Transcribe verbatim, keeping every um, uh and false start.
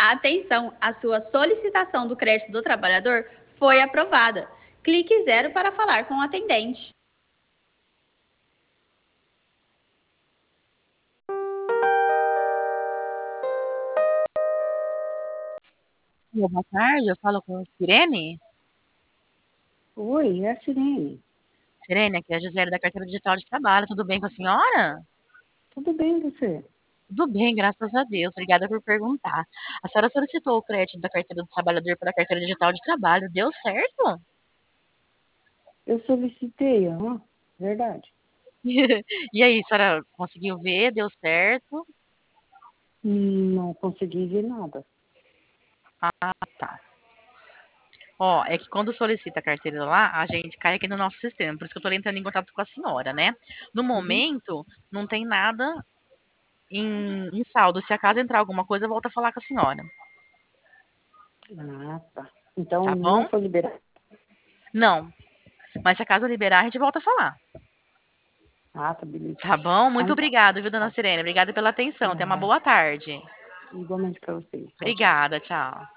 Atenção, a sua solicitação do crédito do trabalhador foi aprovada. Clique zero para falar com o atendente. Boa tarde, eu falo com a Sirene. Oi, é a Sirene. Sirene, aqui é a Gisele da Carteira Digital de Trabalho. Tudo bem com a senhora? Tudo bem, você? Tudo bem, graças a Deus. Obrigada por perguntar. A senhora solicitou o crédito da Carteira do Trabalhador para a Carteira Digital de Trabalho. Deu certo? Eu solicitei, aham, verdade. E aí, a senhora conseguiu ver? Deu certo? Não consegui ver nada. Ah, tá. Ó, é que quando solicita a carteira lá, a gente cai aqui no nosso sistema. Por isso que eu tô entrando em contato com a senhora, né? No Uhum. momento, não tem nada em, em saldo. Se acaso entrar alguma coisa, eu volto a falar com a senhora. Ah, tá. Então Tá não bom? foi liberado. Não. Mas se acaso liberar, a gente volta a falar. Ah, tá, beleza. Tá bom? Ah, Muito então, obrigada, viu, dona tá. Sirene? Obrigada pela atenção. Tenha uma Ah, boa tarde. igualmente para vocês. Tchau, tchau. Obrigada, tchau.